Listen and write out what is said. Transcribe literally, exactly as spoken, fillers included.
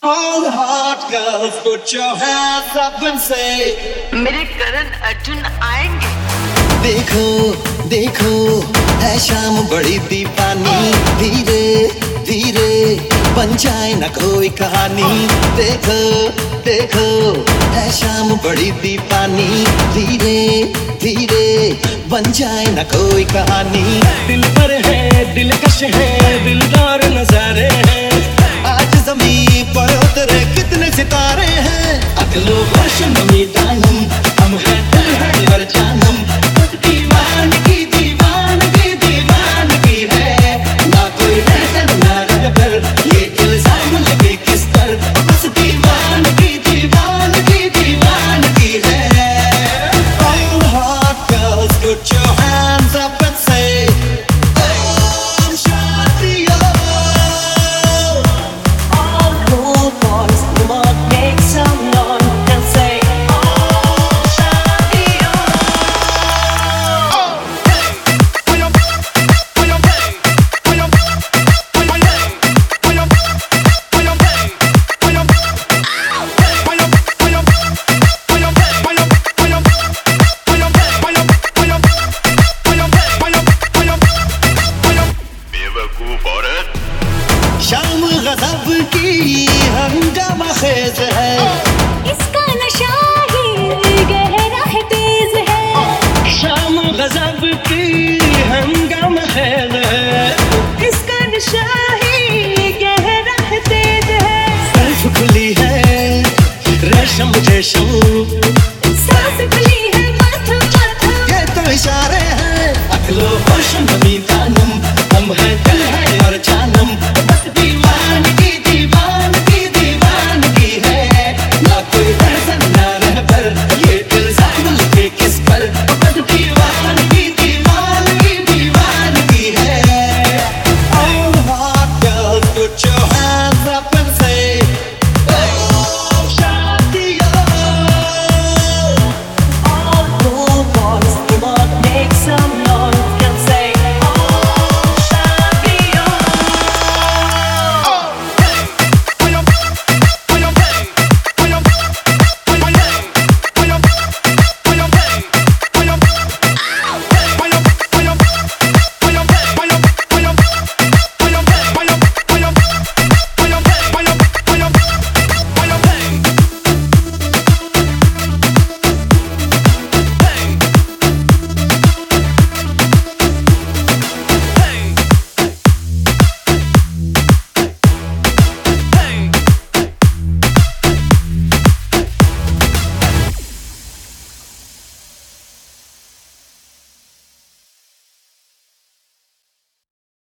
All the hot girls, put your hands up and say, मेरे करण अर्जुन आएंगे। देखो देखो है शाम बड़ी दीवानी, धीरे धीरे बन जाए न कोई कहानी। देखो देखो है शाम बड़ी दीवानी, धीरे धीरे बन जाए न कोई कहानी। दिल पर है दिलकश है दिलदार नजारे हैं, आज ज़मीं पर उतरे कितने सितारे हैं। अगलो रोशन नमी दानम, हम हैं दिल है हर जानम। दीवानगी दीवानगी दीवानगी है, ना कोई रहकर ना रहकर, ये इल्जाम लगे किस पर। बस दीवानगी दीवानगी दीवानगी है। All hot girls, put your hands up and say, Om Shanti Om. All cool boys, come on, make some noise and say, Om Shanti शाम गज़ब की हंगामा खेज है, इसका नशा ही गहरा है तेज है। शाम गज़ब की हंगामा खेज है। इसका नशा ही गहरा है तेज है। जुल्फ खुली है रेशम रेशम, सांस खुली है माथा माथा। ये तो इशारे हैं। अगलो होश नमी